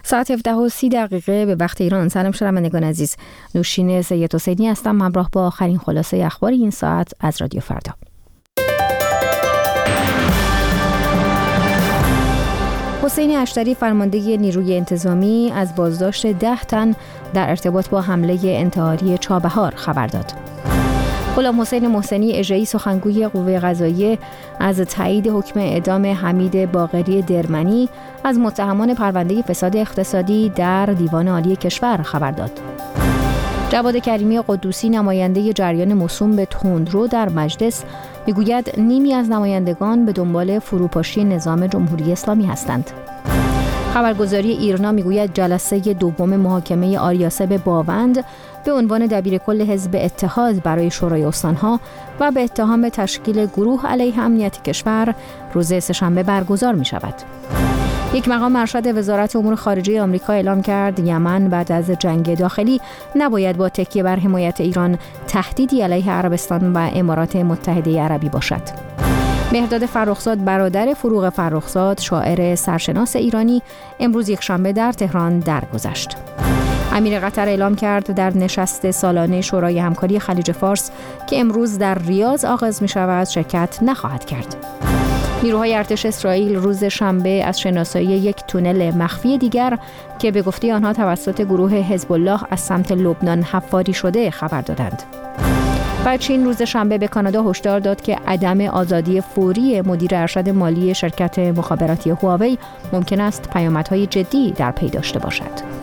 ساعت 17:30 به وقت ایران. سلام شنوندگان عزیز، نوشین سید حسینی هستم، همراه با آخرین خلاصه اخبار این ساعت از رادیو فردا. حسین اشتری فرمانده نیروی انتظامی از بازداشت 10 تن در ارتباط با حمله انتحاری چابهار خبر داد. غلام حسین محسنی اژه‌ای سخنگوی قوه قضاییه از تایید حکم اعدام حمید باقری درمنی از متهمان پرونده فساد اقتصادی در دیوان عالی کشور خبر داد. جواد کریمی قدوسی نماینده جریان موسوم به تندرو در مجلس میگوید نیمی از نمایندگان به دنبال فروپاشی نظام جمهوری اسلامی هستند. خبرگزاری ایرنا میگوید جلسه دوم محاکمه آریاسب باوند به عنوان دبیرکل حزب اتحاد برای شورای استانها و به اتهام تشکیل گروه علیه امنیت کشور روز سه‌شنبه برگزار می شود. یک مقام ارشد وزارت امور خارجه آمریکا اعلام کرد یمن بعد از جنگ داخلی نباید با تکیه بر حمایت ایران تهدیدی علیه عربستان و امارات متحده عربی باشد. مهرداد فرخزاد برادر فروغ فرخزاد شاعر سرشناس ایرانی امروز یکشنبه در تهران درگذشت. امیر قطر اعلام کرد در نشست سالانه شورای همکاری خلیج فارس که امروز در ریاض آغاز می شود شرکت نخواهد کرد. نیروهای ارتش اسرائیل روز شنبه از شناسایی یک تونل مخفی دیگر که به گفته آنها توسط گروه حزب الله از سمت لبنان حفاری شده خبر دادند. و چین روز شنبه به کانادا هشدار داد که عدم آزادی فوری مدیر ارشد مالی شرکت مخابراتی هواوی ممکن است پیامدهای جدی در پی داشته باشد.